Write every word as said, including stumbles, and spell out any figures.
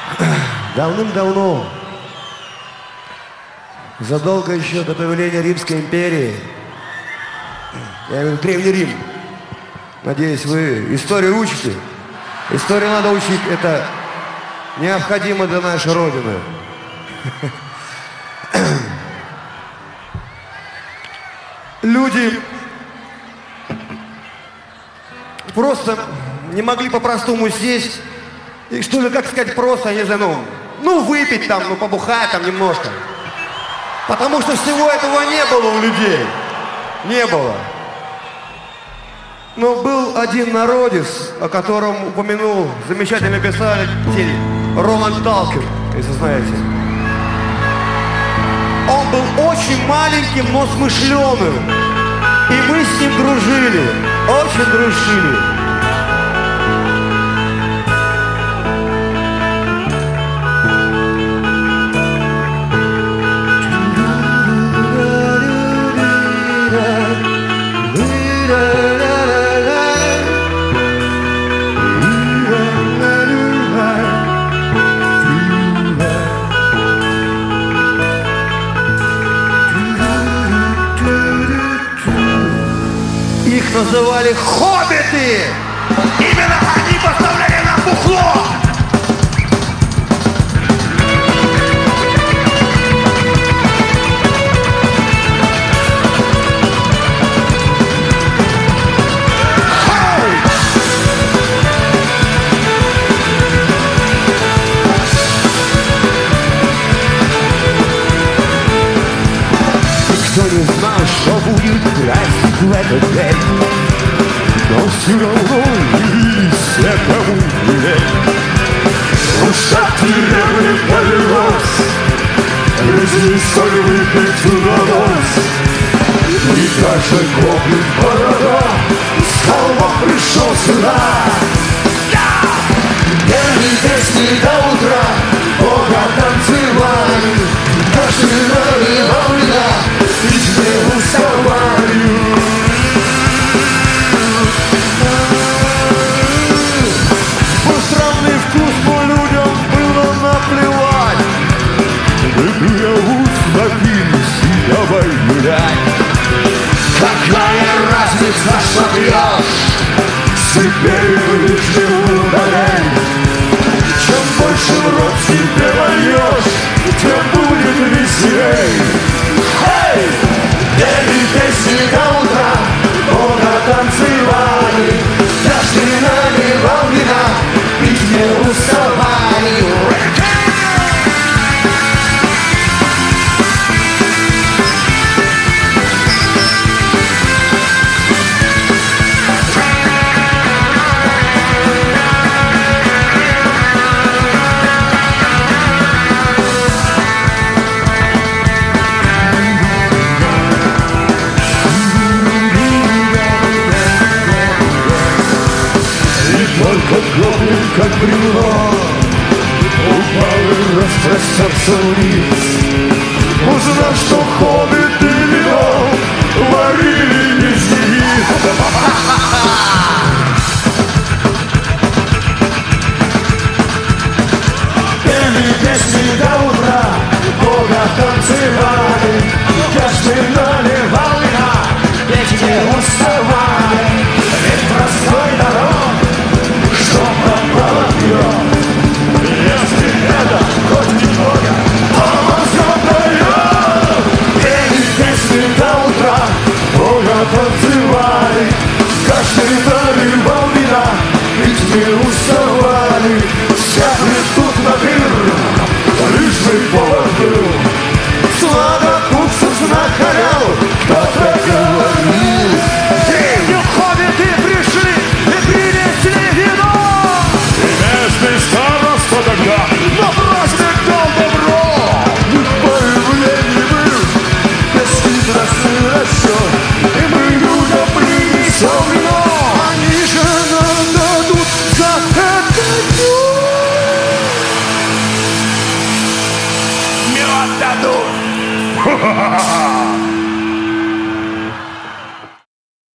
Давным-давно, задолго еще до появления Римской империи, я имею в виду Древний Рим, надеюсь, вы историю учите. Историю надо учить, это необходимо для нашей Родины. Люди просто не могли по-простому сесть и, что ли, как сказать, просто, я не знаю, ну, ну, выпить там, ну, побухать там немножко. Потому что всего этого не было у людей. Не было. Но был один народец, о котором упомянул замечательный писатель Рональд Далкин, если знаете. Он был очень маленьким, но смышленым. И мы с ним дружили, очень дружили. Их называли хоббиты! Именно они поставляли нам бухло! Никто не знал, что будет красить в этот день, но все равно явились все, кому не лень. Душа деревни полилась, грязи соль выпить удалось. И даже гоблин борода с холмов пришел сюда. Пели песни до утра, Бога танцевали, каждый наливал вина, пить не уставали. Был странный вкус, но людям было наплевать. Выпьют, напились и давай гулять. Какая разница, что пьешь, теперь лишнюю болезнь. Чем больше в рот себе вольешь, тем будет веселей. Эй! Пели песни до утра, Бога танцевали, каждый наливал вина, пить не уставали. Только гоблин, как бревно, упал и распростерся вниз. Узнав, что хоббиты вино варили без них. Пели песни до утра, Бога танцевали, каждый наливал вина, ведь не уставали. Ведь простой народ, что попало пьет, если это хоть немного помазок дает. Пели песни до утра, Бога танцевали, каждый наливал вина, ведь не уставали.